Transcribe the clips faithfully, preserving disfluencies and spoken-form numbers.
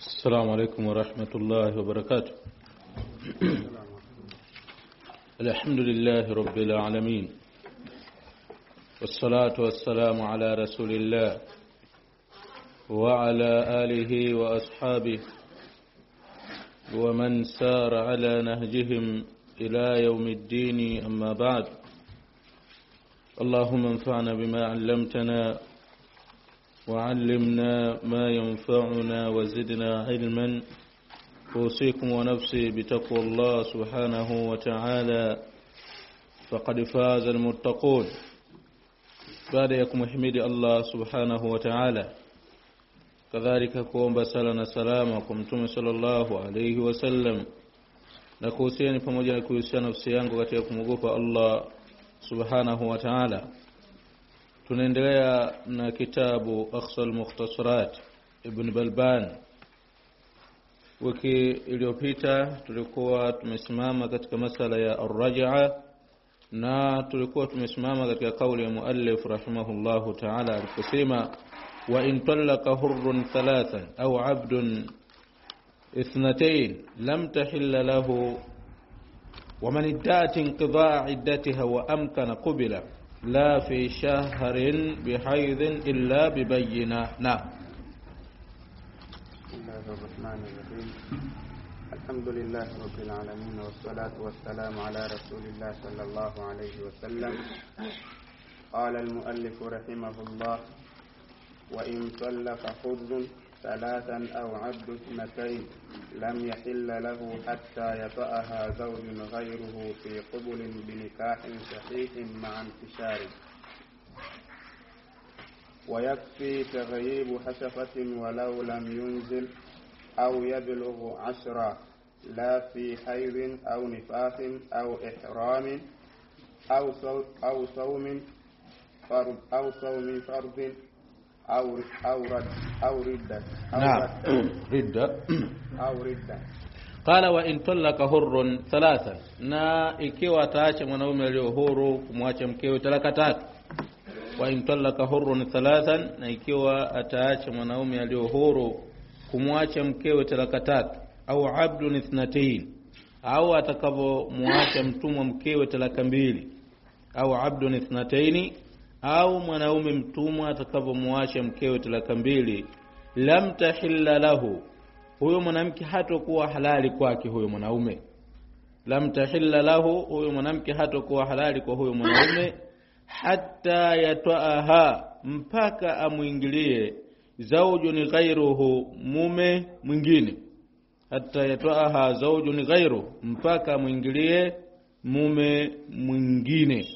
السلام عليكم ورحمة الله وبركاته. الحمد لله رب العالمين، والصلاة والسلام على رسول الله وعلى آله وأصحابه ومن سار على نهجهم إلى يوم الدين. أما بعد، اللهم انفعنا بما علمتنا وعلمنا ما ينفعنا وزدنا علما. أوصيكم ونفسي بتقوى الله سبحانه وتعالى، فقد فاز المتقون. بعدكم حميد الله سبحانه وتعالى، كذلك kuomba sala na salama kwa Mtume sallallahu alayhi wasallam, na kuhusiana pamoja na kuhusiana nafsi yangu katika kumwogopa Allah subhanahu wa ta'ala. Tunaendelea na kitabu Akhsal Mukhtasarat Ibn Balban. Wiki iliyopita tulikuwa tumesimama katika masala ya ar-raj'a, na tulikuwa tumesimama katika kauli ya muallif rahimahullahu ta'ala aliposema: wa in talaqa hurrun thalathan aw 'abdun ithnatayn lam tahilla lahu wa man idda'at inqidha'a 'iddatiha wa amkana qubila لا في شهر بحيض إلا ببينة. نعم. بسم الله الرحمن الرحيم. الحمد لله رب العالمين، والصلاة والسلام على رسول الله صلى الله عليه وسلم. قال المؤلف رحمه الله: وإن طلق حر ثلاثا أو عبد اثنتين لم يحل له حتى يطأها زوج غيره في قبل بنكاح صحيح مع انتشار، ويكفي تغييب حشفة ولو لم ينزل أو يبلغ عشرا، لا في حيض أو نفاس أو إحرام أو صوم أو صوم فرض أو صوم فرض أو أو رد أو ردة أو نعم ردة أو ردة. قال: وإن طلق حر ثلاثا، na ikiwa ataacha mwanaume aliye huru kumwacha mkewe talaka tatu. wa in talaqa hurrun thalathan, na ikiwa ataacha mwanaume aliye huru kumwacha mkewe talaka tatu. au abdun ithnatayn, au atakavomwacha mtumwa mkewe talaka mbili. au abdun ithnatayn, au mwanaume mtumwa atakavomwacha mkewe talaka mbili. lam tahilla lahu, huyo mwanamke hatakuwa halali kwake huyo mwanaume. lam tahilla lahu, huyo mwanamke hatakuwa halali kwa huyo mwanaume hatta yataaha, mpaka amuingilie zawjun ghayruhu, mume mwingine. hatta yataaha zawjun ghayruhu, mpaka amuingilie mume mwingine.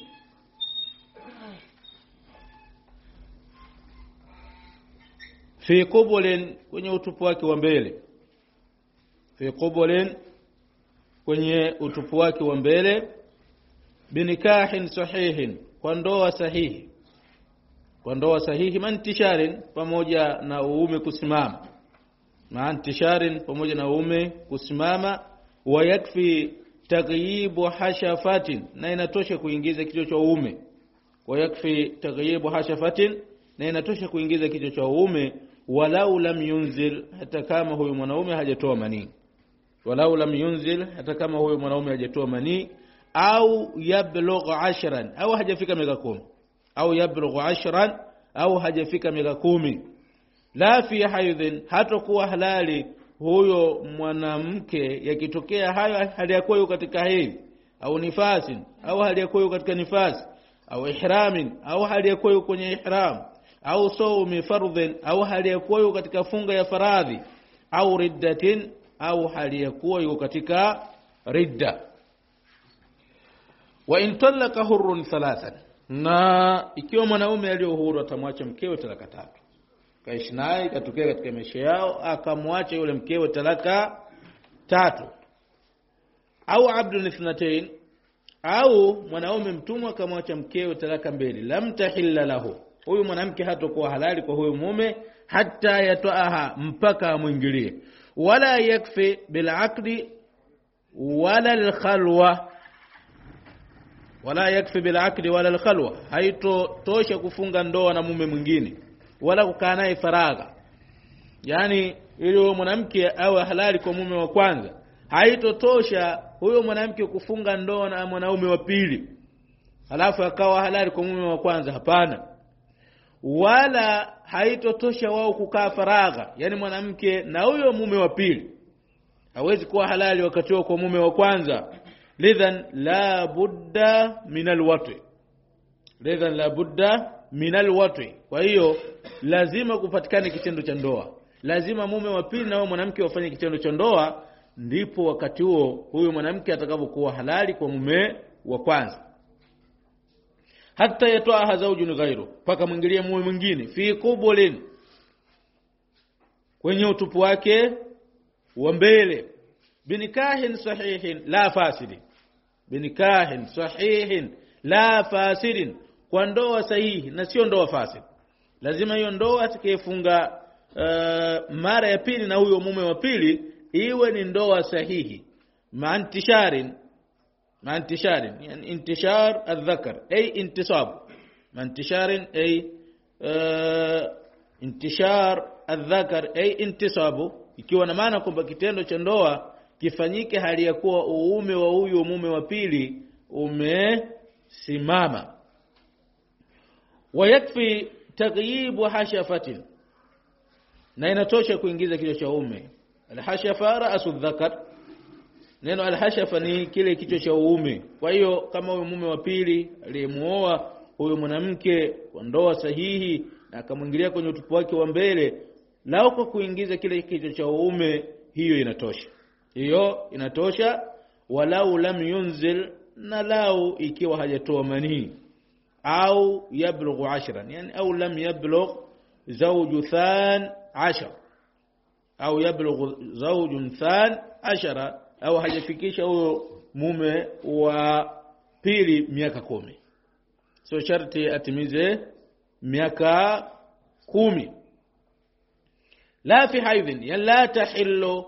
fi qubulin, kwenye utupu wake wa mbele. fi qubulin, kwenye utupu wake wa mbele. binikahin sahihin, kwa ndoa sahihi. kwa ndoa sahihi, mantisharin, pamoja na uume kusimama. mantisharin, pamoja na uume kusimama. wa yakfi taghyibu hashafatin, na inatosha kuingiza kichwa cha uume. wa yakfi taghyibu hashafatin, na inatosha kuingiza kichwa cha uume. walau lam yunzil, hata kama huyo mwanaume hajatoa manii. walau lam yunzil, hata kama huyo mwanaume hajatoa manii. au yablugh ashran, au hajafika miaka kumi. au yablugh ashran, au hajafika miaka kumi. la fi haidhin, hatakuwa halali huyo mwanamke yakitokea hayo hali ya kuwa katika hedhi. au nifasin, au hali ya kuwa katika nifasi. au ihramin, au hali ya kuwa kwenye ihram. au sawmi fardhin, au hali ya kuwa katika funga ya faradhi. au riddatin, au hali ya kuwa yuko katika ridda. wa in talaqa hurrun thalathan, na ikiwa mwanaume aliye huru atamwacha mkewe talaka tatu, kaishi naye katokea katika maisha yao akamwacha yule mkewe talaka tatu. au abdun ithnatayn, au mwanaume mtumwa akamwacha mkewe talaka mbili. lam tahilla lahu, huyu mwanamke hatakuwa halali kwa huyu mume hatta yataaha, mpaka amwingilie. wala yakfi bil aqdi wala al khalwa, wala yakfi bil aqdi wala al khalwa, haito tosha kufunga ndoa na mume mwingine wala kukaa naye faragha. yani ili huyo mwanamke awe halali kwa mume wa kwanza. Haitotosha huyo mwanamke kufunga ndoa na mwanaume wa pili halafu akawa halali kwa mume wa kwanza, hapana. Wala haitotosha wao kukaa faragha, yani mwanamke na huyo mume wa pili hawezi kuwa halali wakati huo kwa mume wa kwanza. Lidhan la budda min alwat'i, lidhan la budda min alwat'i. Kwa hiyo lazima kupatikane kitendo cha ndoa, lazima mume wa pili na huyo mwanamke wafanye kitendo cha ndoa, ndipo wakati huo huyo mwanamke atakapokuwa halali kwa mume wa kwanza. Hata yatoa zawjun ghairu, paka mwingilie mume mwingine, fi qubulin, kwenye utupu wake wa mbele, binikahin sahihin la fasidin, binikahin sahihin la fasidin, kwa ndoa sahihi na sio ndoa fasid. Lazima hiyo ndoa atakayefunga uh, mara ya pili na huyo mume wa pili iwe ni ndoa sahihi, maantisharin maantisharin, yani intishar adh-dhakar ay intisab, maantisharin ay uh, intishar adh-dhakar ay intisabu, ikiwa na maana kwamba kitendo cha ndoa kifanyike hali ya kuwa uume wa huyo mume wa pili umesimama. Wayakfi taghyib hashafatin, na inatosha kuingiza kichwa cha uume. Al-hashafa ra'su adh-dhakar, neno al-hashafa ni kile kichwa cha uume. Kwa hiyo kama huyo mume wa pili aliyemuoa huyo mwanamke kwa ndoa sahihi na akamwingilia kwenye utupu wake wa mbele, lao kwa kuingiza kile kichwa cha uume, hiyo inatosha, hiyo inatosha. Walau lam yunzil, na lau ikiwa hajatoa manii, au yablughu ashran, yani au lam yablugh zawju than ashar, au yablughu zawjun than ashara, au hajafikisha huyo mume wa pili miaka kumi. So sharti atimize miaka kumi. La fi haidhin, ya la tahillu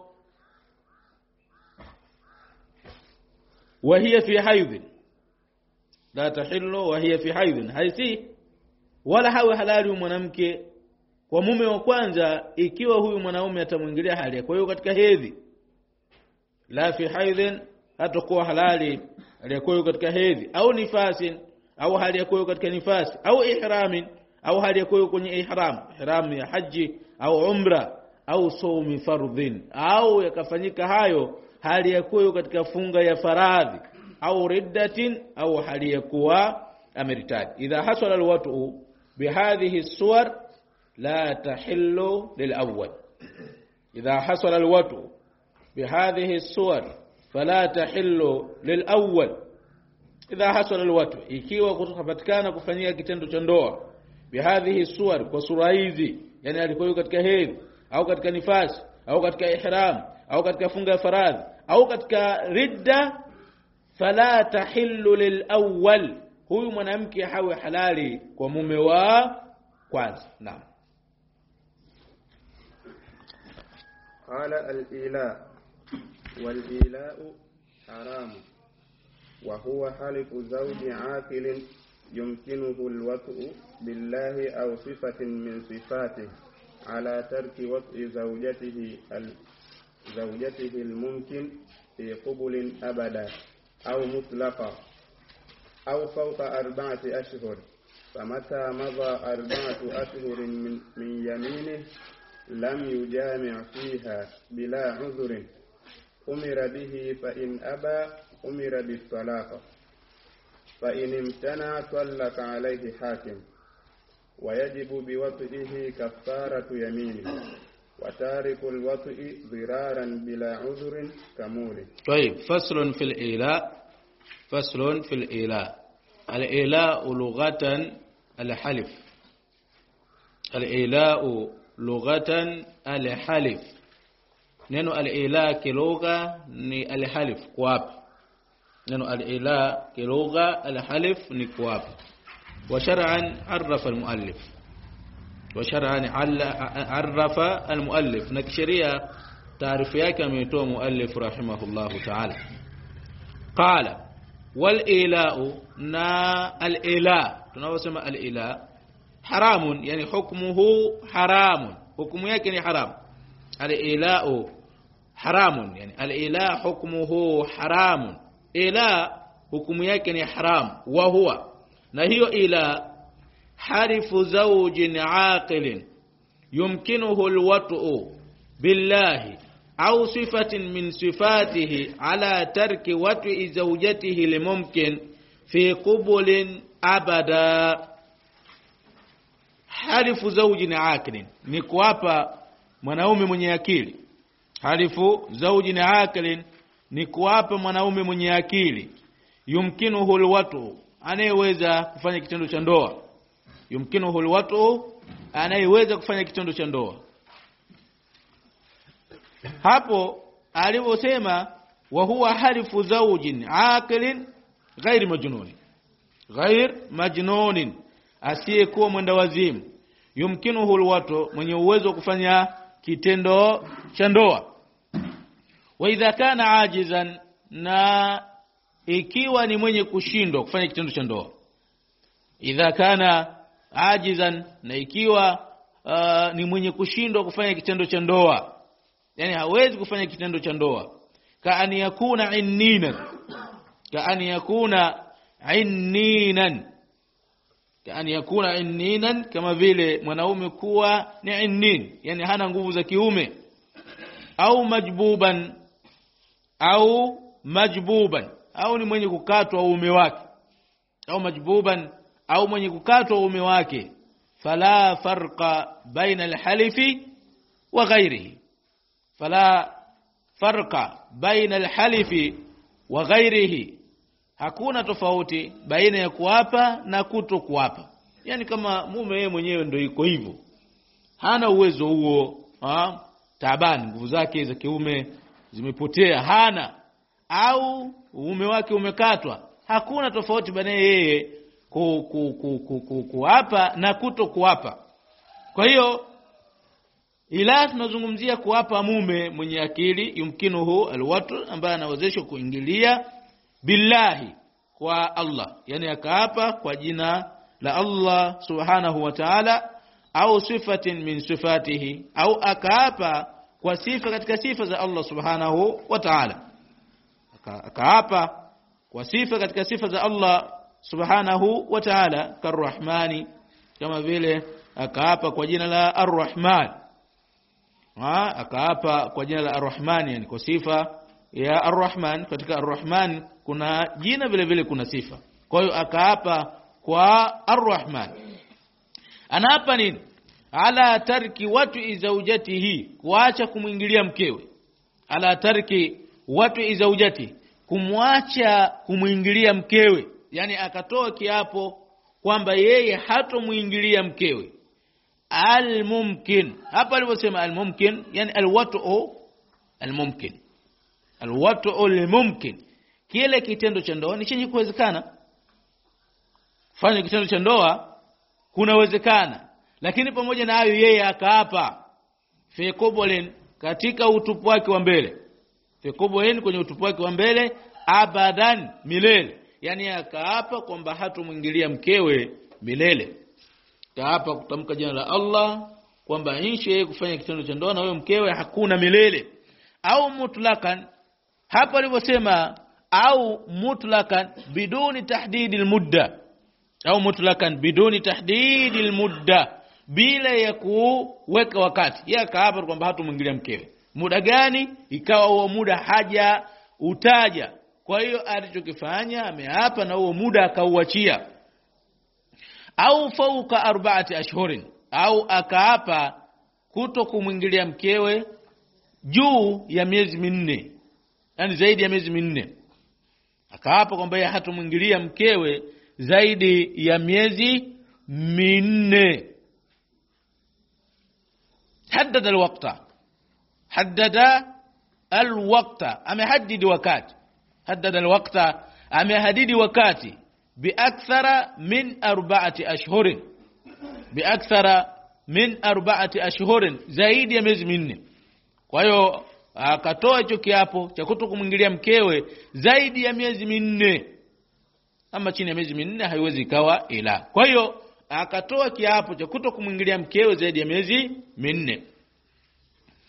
wa hiya fi haidhin, la tahillu wa hiya fi haidhin, haisi wala hawe halali mwanamke kwa mume wa kwanza ikiwa huyu mwanaume atamwingilia hali. Kwa hiyo katika hedhi, la fi haidhin, hatakuwa halali aliyekuwa katika hedhi, au nifasin, au hali ya kuwa katika nifasi, au ihramin, au hali ya kuwa kwenye ihram, ihram ya haji au umra, au sawmi fardhin, au yakafanyika hayo hali ya kuwa katika funga ya faradhi, au riddatin, au hali ya kuwa ameritadi. Idha hasala alwatu bihadhihi as-suwar la tahillu lilawwal, idha hasala alwatu bihadhihi as-suwar fala tahillu lilawwal. Idha hasala alwatu, ikiwa kutopatikana kufanyia kitendo cha ndoa bihadhihi suwar, kwa sura hizi, yani alikuwa katika hedhi au katika nifasi au katika ihram au katika funga ya faradhi au katika ridda, fala tahillu lilawwal, huyu mwanamke hawe halali kwa mume wa kwanza. Naam. Qala al-ila wal-ila haram wa huwa halifu zawji aqilin yumkinuhu al-wat'u billahi aw sifatin min sifatihi ala tarki wat'i zawjatihi al-zawjatihi al-mumkin fi qubulin abada aw mutlaqa aw fawqa arba'ati ashhur. فمتى مضى أربعة أشهر من, من يمينه لم يجامع فيها بلا عذر أمر به، فإن أبى أمر بالطلاق، فإن امتنع طلق عليه حاكم، ويجب بوطئه كفارة يمينه، وتارك الوطئ ضرارا بلا عذر كمول. طيب، فصل في الإيلاء. فصل في الإيلاء. الإيلاء لغة الحلف. الإيلاء لغة الحلف. neno al-ila kilugha ni al-halif, kuapa. neno al-ila kilugha al-halif ni kuapa. wa shar'an arrafa al-muallif wa shar'an arrafa al-muallif, na kisheria taarifu yake ametoa muallif rahimahullahu ta'ala. Qala wal ila, na al-ila tunawasema al-ila haramun, yani hukmuhu haramun, hukumu yake ni haram. al-ila'u haramun, yani al-ila hukmuhu haramun, ila hukumu yake ni haram. Wa huwa, na hiyo ila harifu zawjin aqilin yumkinuhu al-wat'u billahi au sifatin min sifatihi ala tarki wat'i zawjatihi limumkin fi qubulin abada. Harifu zawjin aqilin ni kuapa mwanaume mwenye akili. Harifu zawjin aqilin ni kuapa mwanaume mwenye akili. Yumkinuhu alwatu, anayeweza kufanya kitendo cha ndoa. Yumkinuhu alwatu, anayeweza kufanya kitendo cha ndoa. Hapo alivyosema wa huwa harifu zawjin aqilin ghair majnun, ghair majnun, asiyekuwa mwenda wazimu. Yumkinuhu alwatu, mwenye uwezo wa kufanya kitendo cha ndoa. Wa idha kana ajizan, na ikiwa ni mwenye kushindwa kufanya kitendo cha ndoa. Idha kana ajizan, na ikiwa uh, ni mwenye kushindwa kufanya kitendo cha ndoa, yani hawezi kufanya kitendo cha ndoa. Kaani yakuna inninan, kaani yakuna inninan, kaani yakuna inninan, kama vile mwanaume kuwa ni innin, yani hana nguvu za kiume. Au majbuban, au majbuban, au ni mwenye kukatwa uume wake. Au majbuban, au mwenye kukatwa uume wake. Fala farqa baina alhalifi wa ghairihi, fala farqa baina alhalifi wa ghairihi, hakuna tofauti baina ya kuapa na kuto kuapa. Yani kama mume yeye mwenyewe ndio iko hivyo, hana uwezo huo, ha? Taabani, nguvu zake za kiume zimepotea, hana, au uume wake umekatwa, hakuna tofauti baina yeye ku, ku, ku, ku, ku, kuapa na kuto kuapa. Kwa hiyo ila tunazungumzia kuapa mume mwenye akili, yumkinuhu alwatu, ambaye anawezeshwa kuingilia billahi, kwa Allah, yani akaapa kwa jina la Allah subhanahu wa ta'ala, au sifatin min sifatihi, au akaapa kwa sifa katika sifa za Allah subhanahu wa ta'ala. Akaapa kwa sifa katika sifa za Allah subhanahu wa ta'ala, karrahmani, kama vile akaapa kwa jina la arrahman. Ha, akaapa kwa jina la arrahman, yani kwa sifa ya arrahman. Katika arrahman kuna jina vile vile kuna sifa. Kwa hiyo akaapa kwa arrahman. Anaapa nini? Ala tarki watu zawjatihi, kuacha kumwingilia mkewe. Ala tarki watu zawjati, kumwacha kumwingilia mkewe, yani akatoa kiapo kwamba yeye hatomuingilia mkewe. Al-mumkin, hapa aliposema al-mumkin, yani al-wat'u al-mumkin, al-wat'u al-mumkin, kile kitendo cha ndoa ni chenye kuwezekana. Fanya kitendo cha ndoa kunawezekana, lakini pamoja na hayo yeye akaapa fi qubolin, katika utupu wake wa mbele. Fi qubolin, kwenye utupu wake wa mbele, abadan, milele, yani akaapa kwamba hatomuingilia mkewe milele. Kaapa kutamka jina la Allah kwamba insha yeye kufanya kitendo cha ndoa na wewe mkewe hakuna milele. Au mutlakan, hapa aliposema au mutlakan biduni tahdid almudda, au mutlakan biduni tahdid almudda, bila ya kuweka wakati. Yeye kaapa kwamba hatomuingilia mkewe. Muda gani? Ikawa huo muda haja utaja. Kwa hiyo alichokifanya ameapa na huo muda akauachia. Au fauka arba'ati ashhurin, au akaapa kuto kumwingilia mkewe juu ya miezi minne, yani zaidi ya miezi minne. Akaapa kwamba yeye hatomwingilia mkewe zaidi ya miezi minne. Haddada alwaqta, haddada alwaqta, amehaddidi wakati. Haddada alwaqta, amehadidi wakati. biakthara min arba'ati ashhurin, biakthara min arba'ati ashhurin, zaidi ya miezi minne. Kwa hiyo akatoa hicho kiapo cha kutokumwingilia mkewe zaidi ya miezi minne. Ama chini ya miezi minne haiwezi ikawa ila. Kwa hiyo akatoa kiapo cha kutokumwingilia mkewe zaidi ya miezi minne.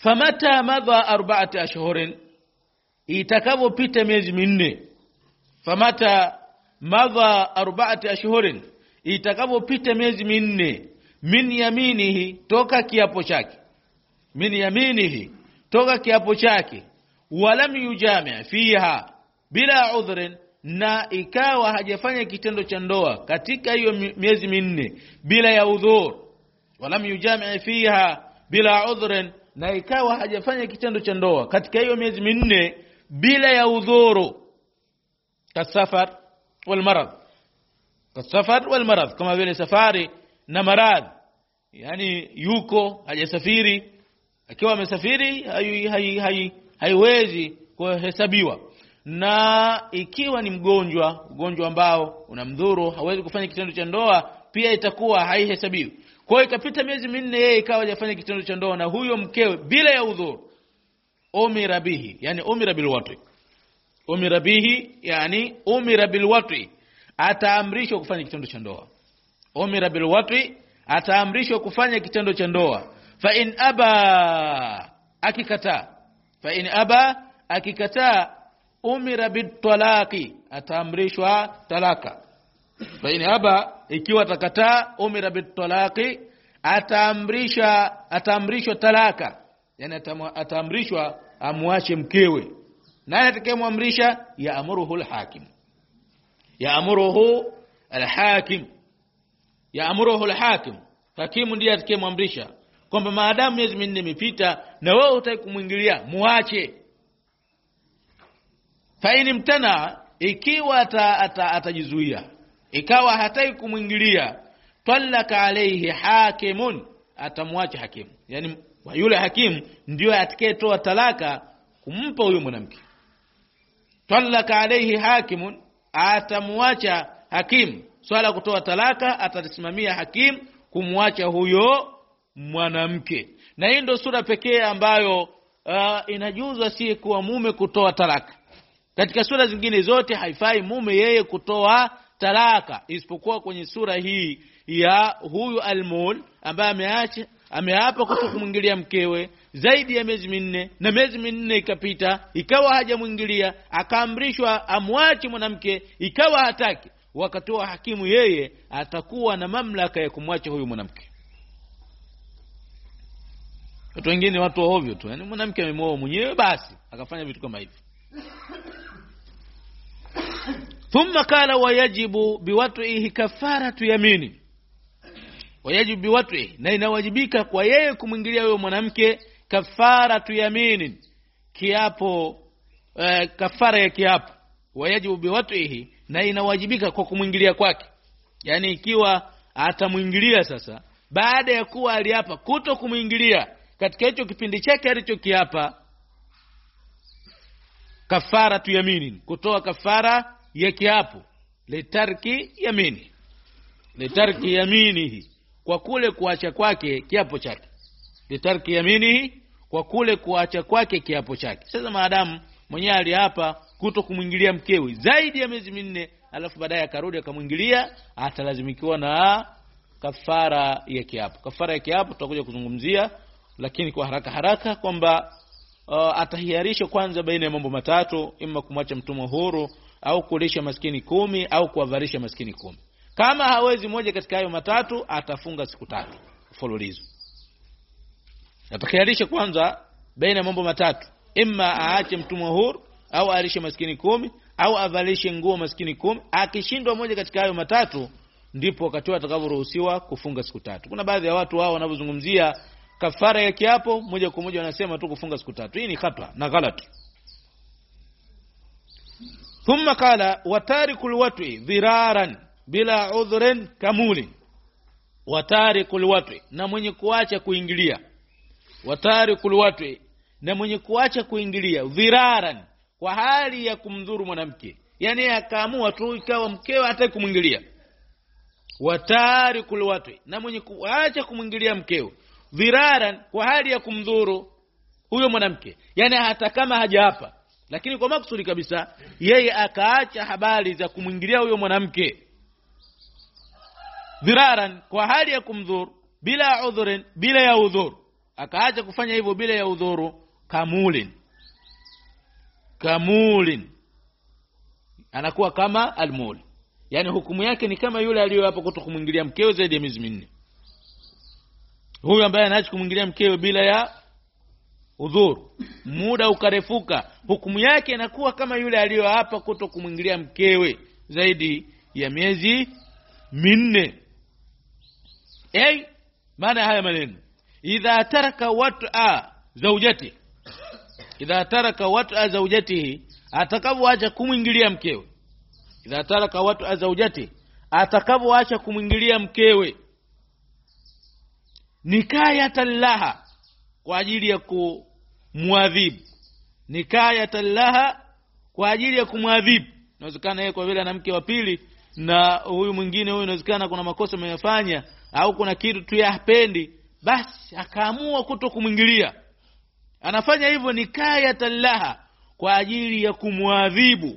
famata madha arba'ati ashhurin, itakapopita miezi minne. Famata madha arba'ati ashhurin, itakapopita miezi minne. Min yaminihi, toka kiapo chake. Min yaminihi, toka kiapo chake. Walam yujami' fiha bila udhrin, na ikawa hajafanya kitendo cha ndoa katika hiyo miezi minne bila ya udhur. Walam yujami' fiha bila udhrin, na ikawa hajafanya kitendo cha ndoa katika hiyo miezi minne bila ya udhuru. Kasafar wal marad, kasafar wal marad, kama vile safari na maradhi. Yani yuko hajasafiri, akiwa amesafiri haiwezi hai, hai, hai kuhesabiwa. Na ikiwa ni mgonjwa, ugonjwa ambao unamdhuru, hawezi kufanya kitendo cha ndoa, pia itakuwa haihesabiwi. Kwa hiyo ikapita miezi minne yeye ikawa hajafanya kitendo cha ndoa na huyo mkewe bila ya udhuru, umira bihi, yani umira bil wat'i. Umira bihi, yani umira bil wat'i, ataamrishwa kufanya kitendo cha ndoa. Umira bil wat'i, ataamrishwa kufanya kitendo cha ndoa. Fa in aba, akikataa. Fa in aba, akikataa, umira bit talaqi, ataamrishwa talaka. Fa in aba, ikiwa atakataa, umira bit talaqi, ataamrisha ataamrishwa talaka. Yani ataamrishwa amwache mkewe. Nani atakayemwamrisha? Yaamuruhu al-hakim. Yaamuruhu al-hakim. Yaamuruhu al-hakim. Hakimu ndiye atakayemwamrisha kwamba maadamu miezi minne imepita na wewe hutaki kumwingilia, muache. Fa in mtana, ikiwa atajizuia, ata, ata ikawa hataki kumwingilia, talaka alayhi hakimun, atamwacha hakimu. Yani yule hakimu ndio atakayetoa talaka kumpa huyo mwanamke. Talaka alayhi hakimun, atamwacha hakimu. Swala kutoa talaka atasimamia hakimu kumwacha huyo mwanamke. Na hii ndio sura pekee ambayo uh, inajuzu si kwa mume kutoa talaka. Katika sura zingine zote haifai mume yeye kutoa talaka, isipokuwa kwenye sura hii ya huyu almul ambaye ameacha ameapa kutokumwingilia mkewe zaidi ya miezi minne, na miezi minne ikapita ikawa hajamwingilia, akaamrishwa amwache mwanamke, ikawa hataki. Wakati wa hakimu yeye atakuwa na mamlaka ya kumwacha huyu mwanamke. Watu wengine watu wa ovyo tu, yani mwanamke amemwoa mwenyewe basi akafanya vitu kama hivi. Thumma qala wayajibu biwat'ihi kafaratu yamini. Wayajibu biwat'ihi, na inawajibika kwa yeye kumwingilia huyo mwanamke kafaratu yamini, kiapo, eh, kafara ya kiapo. Wayajibu biwat'ihi, na inawajibika kwa kumwingilia kwake. Yani ikiwa atamwingilia sasa baada ya kuwa aliapa kuto kumwingilia katika hicho kipindi chake alichokiapa, kafara tu yamini, kutoa kafara ya kiapo, litarki yamini, litarki yaminihi, kwa kule kuacha kwake kiapo chake. Litarki yaminihi, kwa kule kuacha kwake kiapo chake. Sasa maadamu mwenyewe aliapa kuto kumwingilia mkewe zaidi ya miezi minne, alafu baadaye akarudi akamwingilia, atalazimikiwa na kafara ya kiapo. Kafara ya kiapo tutakuja kuzungumzia, lakini kwa haraka haraka kwamba uh, atahiarisha kwanza baina ya mambo matatu, ima kumwacha mtumwa huru au kulisha maskini kumi au kuwavarisha maskini kumi. Kama hawezi moja katika hayo matatu, atafunga siku tatu mfululizo. Atahiarisha kwanza baina ya mambo matatu, ima aache mtumwa huru au alishe maskini kumi au avalishe nguo maskini kumi. Akishindwa moja katika hayo matatu, ndipo wakati atakaporuhusiwa kufunga siku tatu. Kuna baadhi ya watu wao wanapozungumzia kafara ya kiapo moja kwa moja wanasema tu kufunga siku tatu. Hii ni khata na ghalati. Thumma qala watarikul wat'i dhiraran bila udhrin kamuli. Watarikul wat'i, na mwenye kuacha kuingilia. Watarikul wat'i, na mwenye kuacha kuingilia dhiraran, kwa hali ya kumdhuru mwanamke. Yani akaamua tu ikawa mkewe hataki kumwingilia. Watarikul wat'i, na mwenye kuacha kumwingilia mkewe dhiraran, kwa hali ya kumdhuru huyo mwanamke. Yani hata kama hajaapa, lakini kwa makusudi kabisa yeye akaacha habari za kumwingilia huyo mwanamke. Dhiraran, kwa hali ya kumdhuru bila udhurin, bila ya udhuru. akaacha kufanya hivyo bila ya udhuru, kamulin kamulin anakuwa kama almul, yani hukumu yake ni kama yule aliyo hapo kutokumwingilia mkewe zaidi ya miezi minne. Huyu ambaye anaacha kumwingilia mkewe bila ya udhuru, muda ukarefuka, hukumu yake inakuwa kama yule aliyo hapa kutokumwingilia mkewe zaidi ya miezi minne. Eh, maana haya maneno, idha taraka wat'a zawjati, idha taraka wat'a zawjatihi, atakapoacha kumwingilia mkewe, idha taraka wat'a zawjati, atakapoacha kumwingilia mkewe, nikayatan laha, kwa ajili ya kumwadhibu, nikayatan laha, kwa ajili ya kumwadhibu. Inawezekana yeye kwa vile ana mke wa pili na huyu mwingine huyu inawezekana kuna makosa ameyafanya au kuna kitu tu yapendi, basi akaamua kutokumwingilia. Anafanya hivyo nikayatan laha, kwa ajili ya kumwadhibu,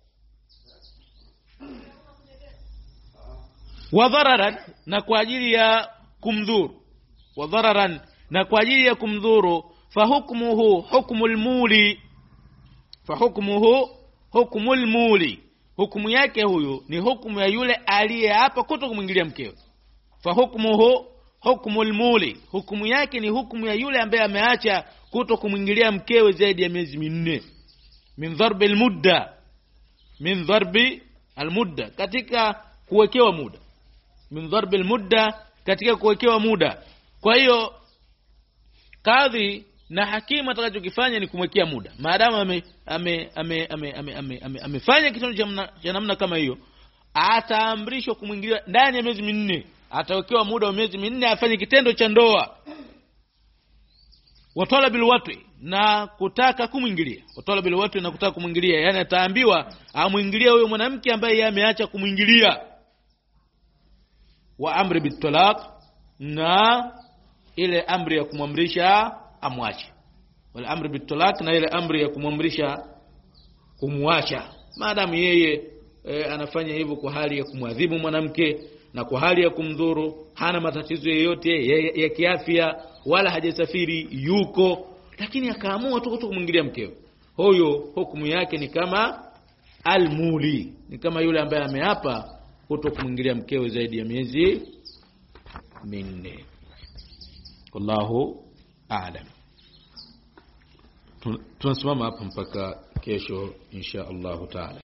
wa dhararan, na kwa ajili ya kumdhuru, wa dhararan, na kwa ajili ya kumdhuru, fa hukmuhu hukmul muli, fa hukmuhu hukmul muli, hukumu yake huyu ni hukumu ya yule aliye hapa kutokumwingilia mkewe. Fa hukmuhu hukmul muli, hukumu yake ni hukumu ya yule ambaye ameacha kutokumwingilia mkewe zaidi ya miezi minne. Min dharbi almudda, min dharbi almudda, katika kuwekewa muda, min dharbi almudda, katika kuwekewa muda. Kwa hiyo kadhi na hakimu atakachokifanya ni kumwekea muda. Maadamu ame ame ame ame ame ame amefanya kitendo cha namna kama hiyo, ataamrishwa kumwingilia ndani ya miezi minne, atawekewa muda wa miezi minne afanye kitendo cha ndoa. Watala bil wat'i, na kutaka kumwingilia, watala bil wat'i, na kutaka kumwingilia, yani ataambiwa amwingilie huyo mwanamke ambaye yeye ameacha kumwingilia. Wa amri bit talaq, na ile amri ya kumamrisha amwache, wala amri bit talaq, na ile amri ya kumamrisha kumwacha. Maadamu yeye e, anafanya hivyo kwa hali ya kumwadhibu mwanamke na kwa hali ya kumdhuru, hana matatizo yoyote ya, ya kiafya wala hajasafiri, yuko, lakini akaamua tu kutokumwingilia mkewe, huyo hukumu yake ni kama almuli, ni kama yule ambaye ameapa kutokumwingilia mkewe zaidi ya miezi minne. Wallahu a'lam. Tunasimama hapa mpaka kesho insha Allah taala.